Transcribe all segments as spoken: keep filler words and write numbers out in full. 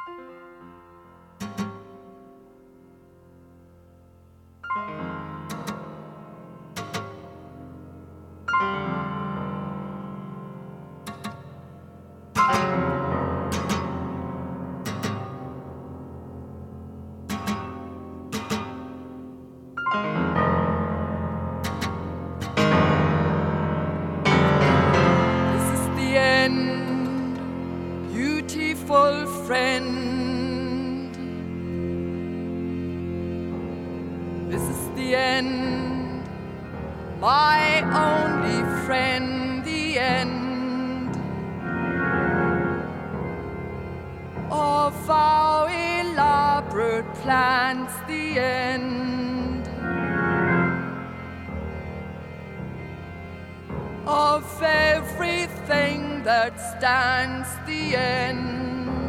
Friend, this is the end, my only friend, the end of our elaborate plans, the end of everything that stands, the end.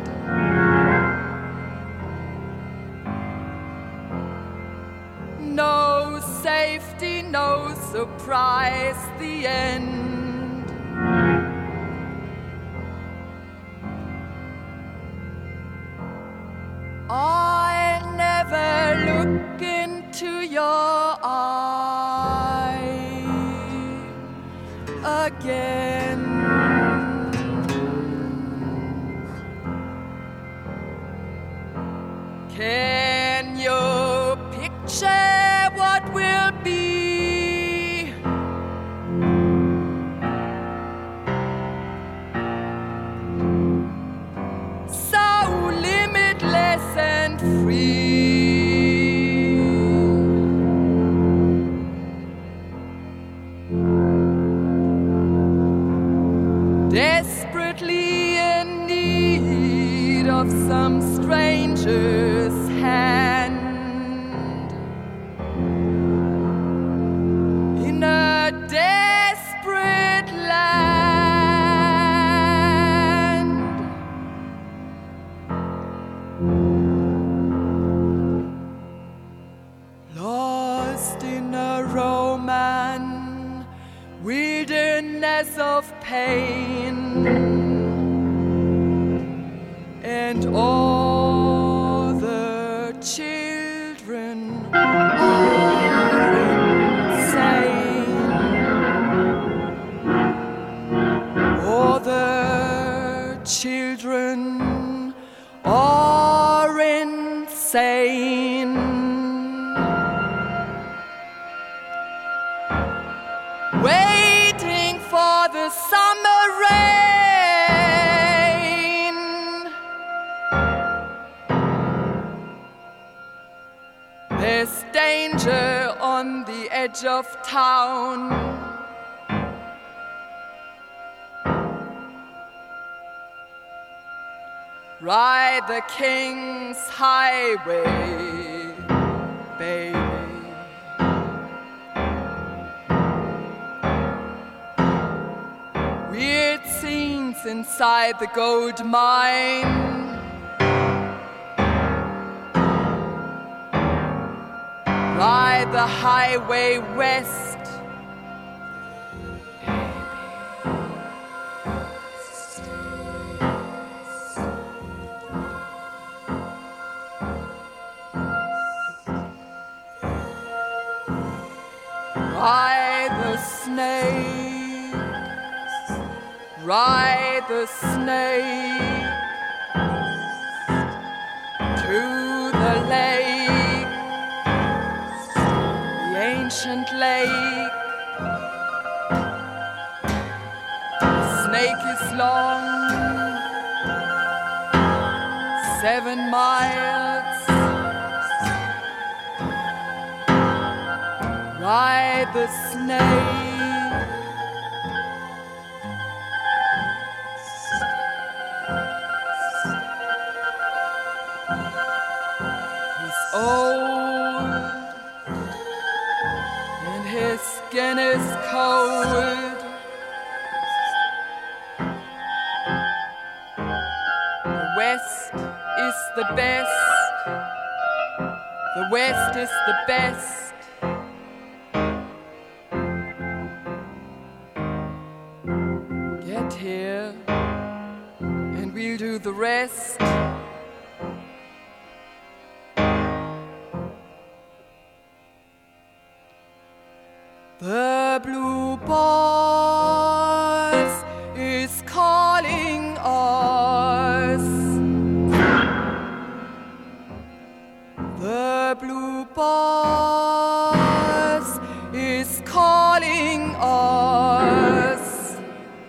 No safety, no surprise, the end. I'll never look into your eyes again. Can you picture what will be? So limitless and free. Desperately in need of some stranger's hand. Desperate land, lost in a Roman wilderness of pain, and all the children are insane. All the children are insane. Waiting for the summer rain. There's danger on the edge of town. Ride the King's Highway, baby. Weird scenes inside the gold mine. Ride the highway west. Ride the snake, ride the snake to the lake, the ancient lake. The snake is long, seven miles. Ride the snake, he's old and his skin is cold. The West is the best, the West is the best. Here, and we'll do the rest. The blue bus is calling us. The blue bus is calling us.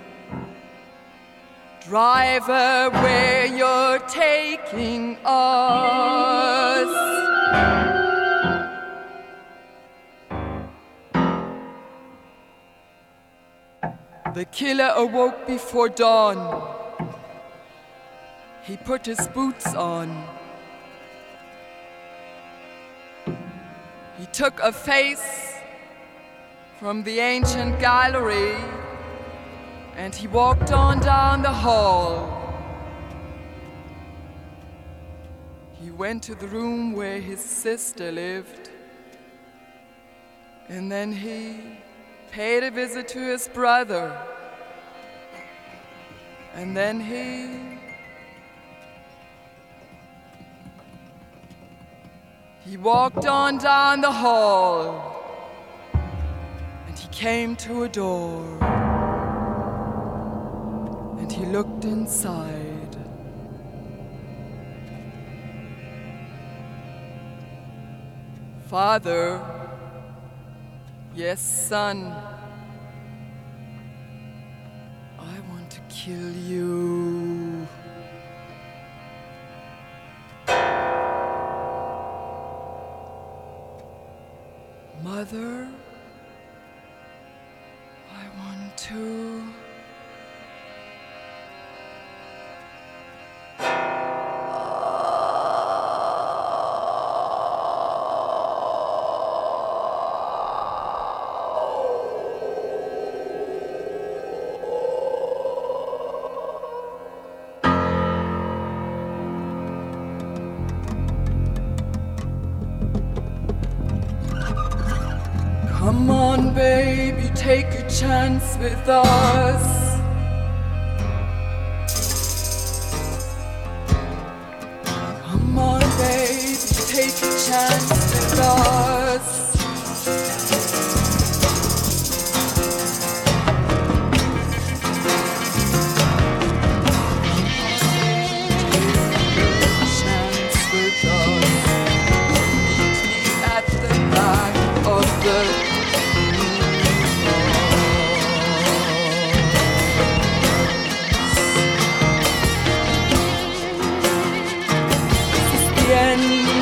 Driver, where you're taking us. The killer awoke before dawn. He put his boots on. He took a face from the ancient gallery and he walked on down the hall. He went to the room where his sister lived, and then he paid a visit to his brother, and then he he walked on down the hall, and he came to a door, and he looked inside. Father, yes, son, I want to kill you. Mother, I want to. Come on, baby, take a chance with us. Come on, baby, take a chance with us. Chance with us. Meet me at the back of the end